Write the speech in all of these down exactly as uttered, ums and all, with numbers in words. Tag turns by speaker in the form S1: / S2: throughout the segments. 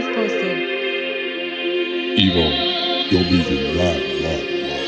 S1: exclusive.
S2: Evo, your music live, live, live.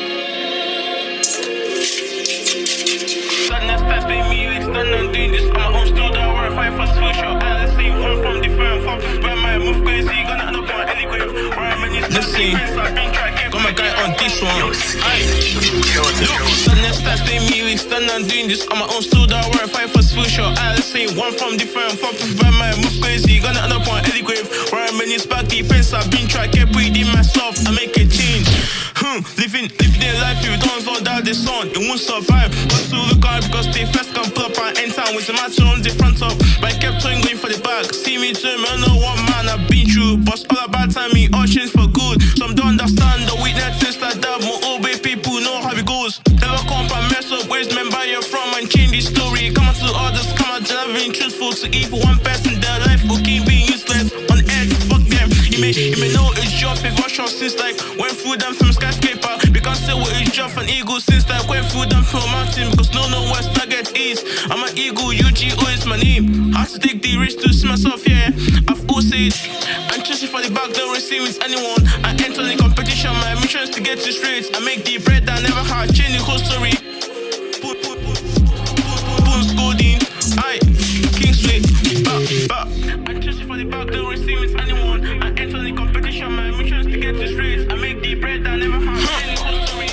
S3: Sadness that's been me, like stand and doing this. I'm my own still don't worry, fight for social. I let's see one from different fuck. Where my move crazy, gonna end up on any grave. Where I'm in this see. I've been trying to got my guy on this one. Aye. Sadness that's been me, like stand and doing this. I'm my own still don't worry, fight for social. I let's see one from different fuck. Where my move crazy, gonna end up on any grave. Where I'm in this back deep I've been trying to breathe myself and make a change. Hmm, living, living a life if you don't slow down the sun, it won't survive. Got to look out because they first can pull up and enter with the match on the front up. But I kept on going for the back. See me too, I know what man I've been through. But all about time, me all change for good. Some don't understand the weaknesses like that. More obey people know how it goes. Never come and mess up ways, remember you're from and change the story. Come on to others, come on to being truthful to give one person their life. Okay, being useless on earth, fuck them. You may, you may know it's your favorite shot since like went through them from skyscraper. Because say what is job an eagle since like went through them from mountain. Because no no west target is. I'm an eagle, U G O is my name. Have to take the risk to see myself, yeah. I've also said I'm chasing for the back, don't receive with anyone. I enter the competition, my mission is to get it straight. I make the bread I never had, change the whole story. Put put put put put scolding. Aye, Kingsway, back, back. I'm chasing for the back, don't receive with anyone. I enter the competition, my mission is to get it straight. I make the bread I never had, change the whole story.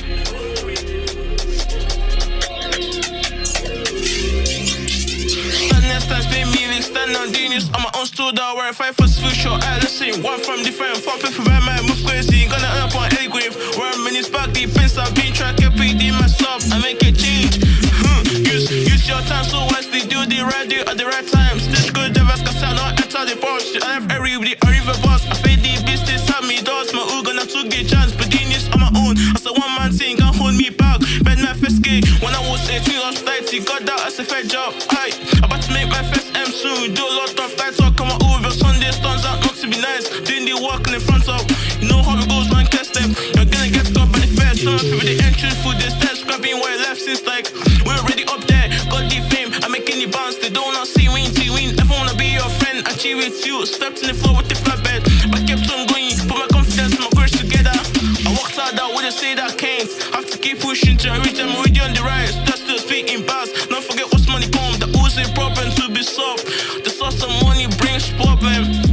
S3: Sadness that's been me, like stand on genius. I'm my own stool down where I fight for future. I listen, one from different four people where my move crazy. Gonna end up on any grave. Where I'm in this back deep I've been trying to redeem myself and make a change. Hmm. Use, use your time so wisely, do the right deal at the right time. Stitch good, devils, cause I not enter the box. I have every with the river boss. I fade the business, have me doors. My ooh gonna took the chance, but genius on my own. As a one man thing, can't hold me back. Bend my first gate when I was eighteen, I was thirty. Got that as a fair job. Hi, about to make my first M soon. Do a lot of tight talk, come on over Sunday, turns out not to be nice. Doing the work in the front of. You know how it goes, one test them. You're gonna get caught by the first. Some people the entrance food, they start scrapping where I left since like we're already up there. Got the fame, I'm making the bounce. They don't not see win, see win. Everyone wanna be your friend, achieve it you. Stepped in the floor with the flatbed, but kept on going. Put my confidence, my courage together. I walked out that wouldn't say that can't. Have to keep pushing till I reach them already on the rise. Just still speaking bars. Don't forget what's money come. The oozing problem to be solved. The source of money brings problem.